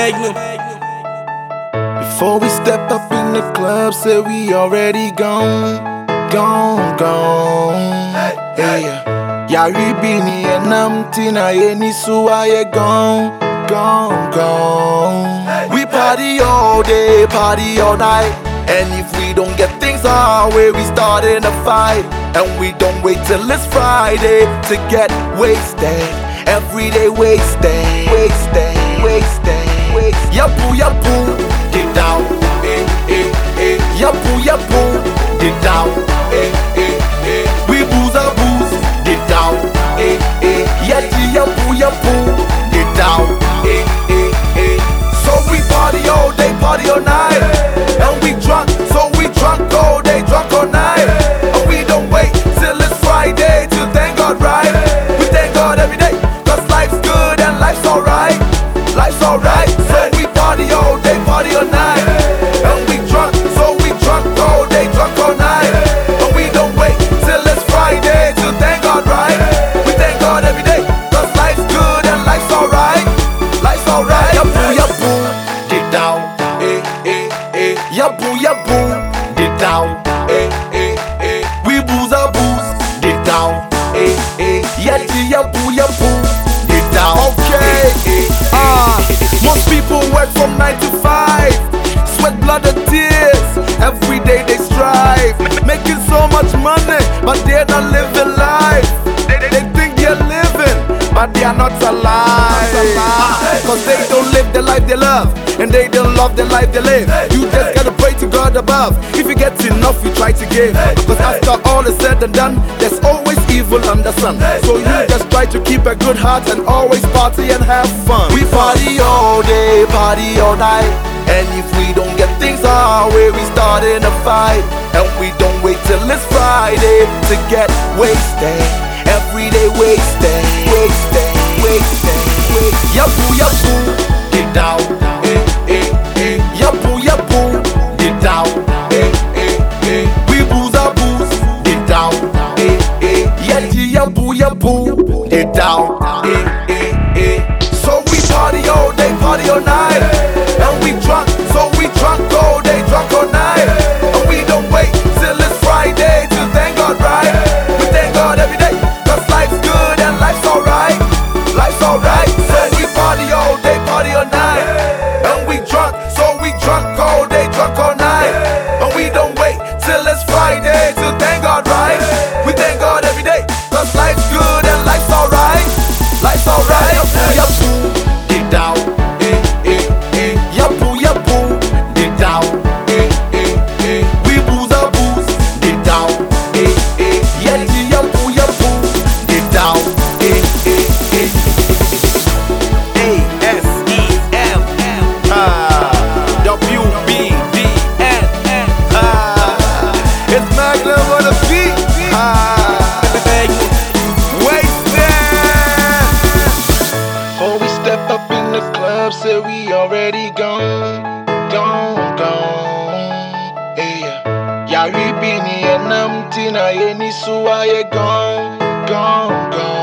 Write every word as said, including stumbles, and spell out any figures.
Magnum. Before we step up in the club, say we already gone, gone, gone. Hey, Yari bini enamti na yeni suwa ye gone, gone, gone. We party all day, party all night, and if we don't get things our way, we start in a fight. And we don't wait till it's Friday to get wasted. Every day wasted, wasted, wasted, wasted. Yapu, yapu, get down, eh, eh, eh. Yapu, yapu, get down, eh, eh, eh. We booze our booze, get down, eh, eh. Yachi, yapu, yapu, get down, eh, eh, eh. So we party all day, party all night, and we drunk, so we drunk all day, drunk all night. And we don't wait till it's Friday to thank God, right? We thank God every day, cause life's good and life's alright, life's alright. So we party all day, party all night, and we drunk, so we drunk all day, drunk all night. And we don't wait till it's Friday to thank God, right? We thank God every day, cause life's good and life's alright, life's alright. Yapu, yapu, get down, eh, eh, eh. Yapu, yapu, get down, eh, eh, eh. We booze our booze, get down, eh, eh. Yachi, yapu, yapu, get down. Okay, eh, eh, ah. Most people work from nine to five, sweat, blood and tears. Every day they strive, making so much money, but they're not living life. They, they, they think they're living, but they are not alive. Cause they don't live the life they love, and they don't love the life they live. You just gotta pray to God above. If you get enough, you try to give. Cause after all is said and done, there's always evil under sun. So you just try to keep a good heart and always party and have fun. We party all day, party all night, and if we don't get things our way, we start in a fight. And we don't wait till it's Friday to get wasted. Every day wasted, wasted, wasted, wasted. Yapu, yapu, get down, eh, eh, eh. Yapu, yapu, get down, eh, eh, eh. We booze our booze, get down, eh, eh. Yachi, yapu, yapu, get down, eh, eh, eh. So we party all day, party all night, and we drunk, so we drunk all day, drunk all night. And we don't wait till it's Friday to thank God, right? We thank God every day, cause life's good and life's alright, life's alright. So we party all day, party all night, and we drunk, so we drunk all day, drunk all night. And we don't wait till it's Friday to thank God, right? We thank God every day, cause life's good and life's alright, life's alright. Yapu, yapu, get down, eh, eh, eh. Yapu, yapu, get down, eh, eh, eh. We booze our booze, get down, eh, eh. Yachi, yapu, yapu, get down, eh, eh, eh. A S E M M, ah, W B D N N, ah. It's Magnum on the beat, ah. Before we step up in the club, say we already gone, gone, gone. Hey, Yari bini enamti na yeni suwa ye gone, gone, gone.